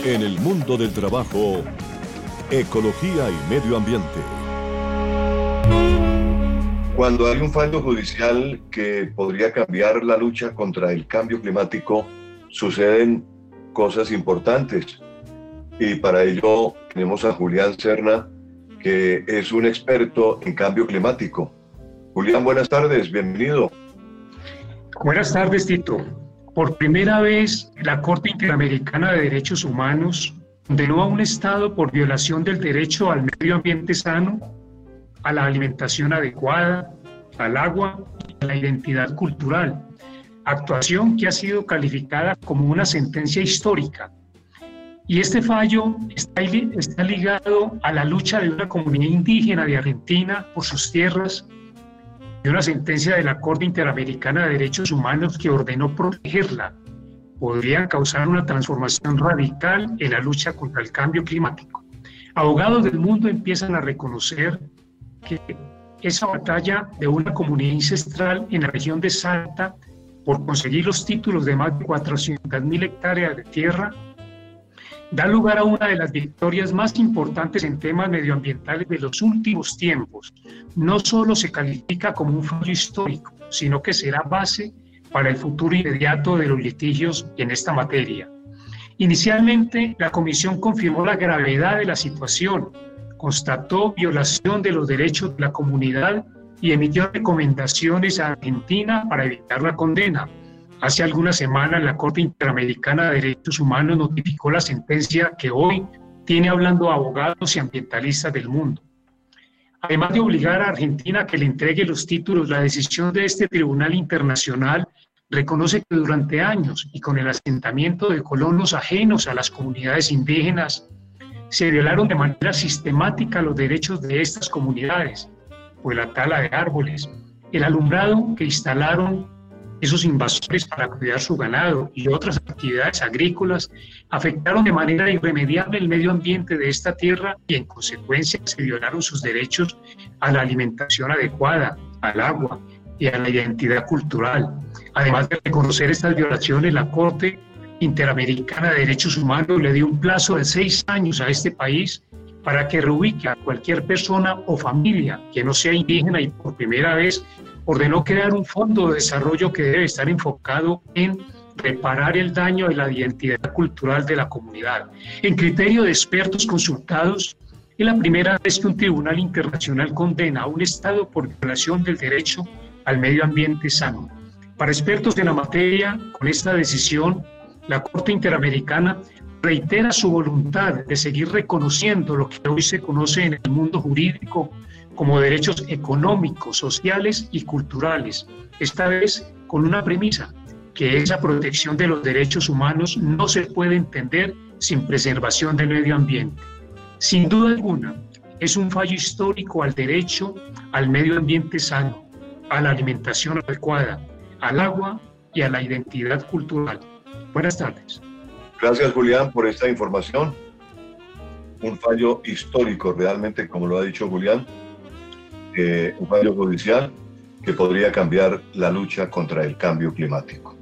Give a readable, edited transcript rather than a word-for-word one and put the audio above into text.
En el mundo del trabajo, ecología y medio ambiente. Cuando hay un fallo judicial que podría cambiar la lucha contra el cambio climático, suceden cosas importantes. Y para ello tenemos a Julián Serna, que es un experto en cambio climático. Julián, buenas tardes, bienvenido. Buenas tardes, Tito. Por primera vez, la Corte Interamericana de Derechos Humanos condenó a un Estado por violación del derecho al medio ambiente sano, a la alimentación adecuada, al agua y a la identidad cultural, actuación que ha sido calificada como una sentencia histórica. Y este fallo está ligado a la lucha de una comunidad indígena de Argentina por sus tierras, de una sentencia de la Corte Interamericana de Derechos Humanos que ordenó protegerla. Podrían causar una transformación radical en la lucha contra el cambio climático. Abogados del mundo empiezan a reconocer que esa batalla de una comunidad ancestral en la región de Salta por conseguir los títulos de más de 400.000 hectáreas de tierra da lugar a una de las victorias más importantes en temas medioambientales de los últimos tiempos. No solo se califica como un fallo histórico, sino que será base para el futuro inmediato de los litigios en esta materia. Inicialmente, la Comisión confirmó la gravedad de la situación, constató violación de los derechos de la comunidad y emitió recomendaciones a Argentina para evitar la condena. Hace algunas semanas, la Corte Interamericana de Derechos Humanos notificó la sentencia que hoy tiene hablando a abogados y ambientalistas del mundo. Además de obligar a Argentina a que le entregue los títulos, la decisión de este tribunal internacional reconoce que durante años y con el asentamiento de colonos ajenos a las comunidades indígenas, se violaron de manera sistemática los derechos de estas comunidades, pues la tala de árboles, el alumbrado que instalaron esos invasores para cuidar su ganado y otras actividades agrícolas afectaron de manera irremediable el medio ambiente de esta tierra y en consecuencia se violaron sus derechos a la alimentación adecuada, al agua y a la identidad cultural. Además de reconocer estas violaciones, la Corte Interamericana de Derechos Humanos le dio un plazo de 6 años a este país para que reubique a cualquier persona o familia que no sea indígena y por primera vez ordenó crear un fondo de desarrollo que debe estar enfocado en reparar el daño de la identidad cultural de la comunidad. En criterio de expertos consultados, es la primera vez que un tribunal internacional condena a un Estado por violación del derecho al medio ambiente sano. Para expertos en la materia, con esta decisión, la Corte Interamericana reitera su voluntad de seguir reconociendo lo que hoy se conoce en el mundo jurídico como derechos económicos, sociales y culturales, esta vez con una premisa, que esa protección de los derechos humanos no se puede entender sin preservación del medio ambiente. Sin duda alguna, es un fallo histórico al derecho al medio ambiente sano, a la alimentación adecuada, al agua y a la identidad cultural. Buenas tardes. Gracias, Julián, por esta información. Un fallo histórico, realmente, como lo ha dicho Julián, un fallo judicial que podría cambiar la lucha contra el cambio climático.